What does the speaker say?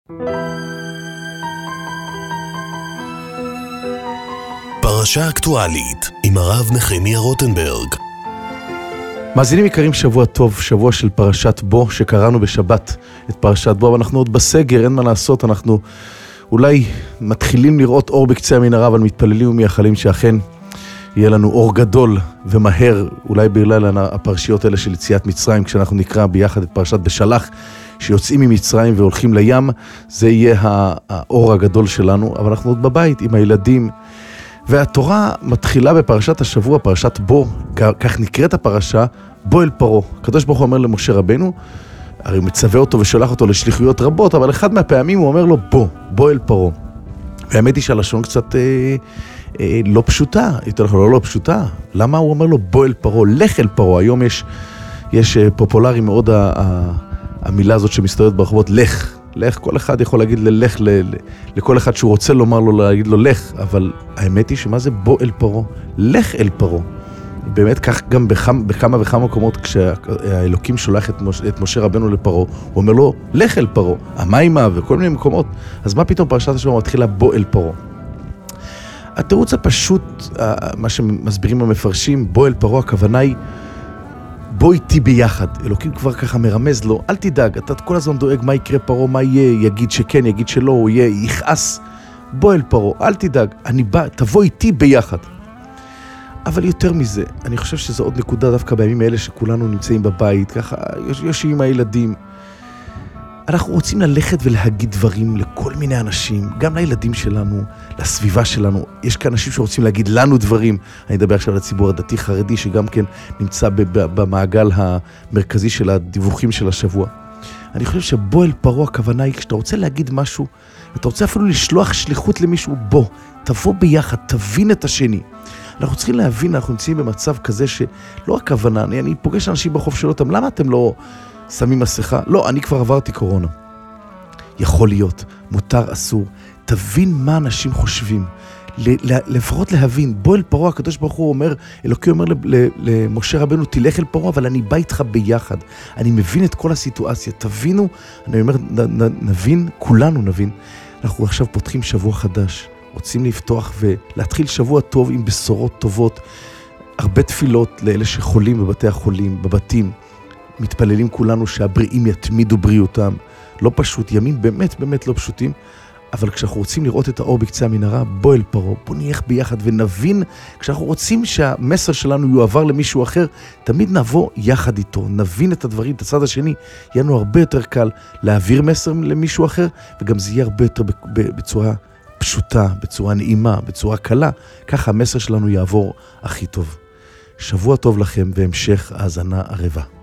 פרשה אקטואלית עם הרב נחמיה רוטנברג. מאזינים יקרים, שבוע טוב, שבוע של פרשת בו, שקראנו בשבת את פרשת בו, אבל אנחנו עוד בסגר, אין מה לעשות, אנחנו אולי מתחילים לראות אור בקצה המנהרה, אבל מתפללים ומייחלים שאכן יהיה לנו אור גדול ומהר, אולי בגלל הפרשיות האלה של יציאת מצרים, כשאנחנו נקרא ביחד את פרשת בשלח, שיוצאים ממצרים והולכים לים, זה יהיה האור הגדול שלנו, אבל אנחנו עוד בבית עם הילדים, והתורה מתחילה בפרשת השבוע, פרשת בו, כך נקראת הפרשה, בו אל פרעה. הקדוש ברוך הוא אומר למשה רבנו, הרי הוא מצווה אותו ושולח אותו לשליחויות רבות, אבל אחד מהפעמים הוא אומר לו בו אל פרעה. והאמת היא שהלשון קצת לא פשוטה, יותר נכון לא פשוטה. למה הוא אומר לו בו אל פרעה, לך אל פרעה? היום יש פופולרי מאוד המילה הזאת שמסתובבת ברחובות, לך, כל אחד יכול להגיד לכל אחד שהוא רוצה לומר לו, להגיד לו לך, אבל האמת היא שמה זה בוא אל פרעה? לך אל פרעה. באמת כך גם בכמה וכמה מקומות, כשהאלוקים שולח את משה רבנו לפרעה, הוא אומר לו, לך אל פרעה, המימה וכל מיני מקומות. אז מה פתאום פרשת השבוע מתחילה בוא אל פרעה? התירוץ הפשוט, מה שמסבירים המפרשים, בוא אל פרעה, הכוונה היא, בוא איתי ביחד. אלוקים כבר ככה מרמז לו, אל תדאג, אתה כל הזמן דואג מה יקרה פרעה, מה יהיה, יגיד שכן, יגיד שלא, הוא יכעס. בוא אל פרעה, אל תדאג, אני בא, תבוא איתי ביחד. אבל יותר מזה, אני חושב שזו עוד נקודה דווקא בימים האלה שכולנו נמצאים בבית, ככה יושבים עם הילדים. אנחנו רוצים ללכת ולהגיד דברים לכל מיני אנשים, גם לילדים שלנו, לסביבה שלנו. יש כאן אנשים שרוצים להגיד לנו דברים. אני אדבר עכשיו לציבור הדתי חרדי, שגם כן נמצא במעגל המרכזי של הדיווחים של השבוע. אני חושב שבוא אל פרעה, הכוונה היא, כשאתה רוצה להגיד משהו, אתה רוצה אפילו לשלוח שליחות למישהו, בוא, תבוא ביחד, תבין את השני. אנחנו צריכים להבין, אנחנו נמצאים במצב כזה שלא הכוונה, אני פוגש אנשים בחוף של אותם, למה אתם לא שמים מסכה? לא, אני כבר עברתי קורונה. יכול להיות, מותר, אסור. תבין מה אנשים חושבים. לפחות להבין, בוא אל פרעה, הקדוש ברוך הוא אומר, אלוקי אומר למשה רבנו, תלך אל פרעה, אבל אני בא איתך ביחד. אני מבין את כל הסיטואציה. תבינו, אני אומר, נבין, כולנו נבין. אנחנו עכשיו פותחים שבוע חדש. רוצים לפתוח ולהתחיל שבוע טוב עם בשורות טובות. הרבה תפילות לאלה שחולים בבתי החולים, בבתים. מתפללים כולנו שהבריאים יתמידו בריאותם. לא פשוט, ימים באמת באמת לא פשוטים, אבל כשאנחנו רוצים לראות את האור בקצה המנהרה, בוא אל פרעה, בוא נלך ביחד ונבין, כשאנחנו רוצים שהמסר שלנו יועבר למישהו אחר, תמיד נבוא יחד איתו, נבין את הדברים, את הצד השני, יהיה לנו הרבה יותר קל להעביר מסר למישהו אחר, וגם זה יהיה הרבה יותר בצורה פשוטה, בצורה נעימה, בצורה קלה, ככה המסר שלנו יעבור הכי טוב. שבוע טוב לכם והמשך האזנה ערבה.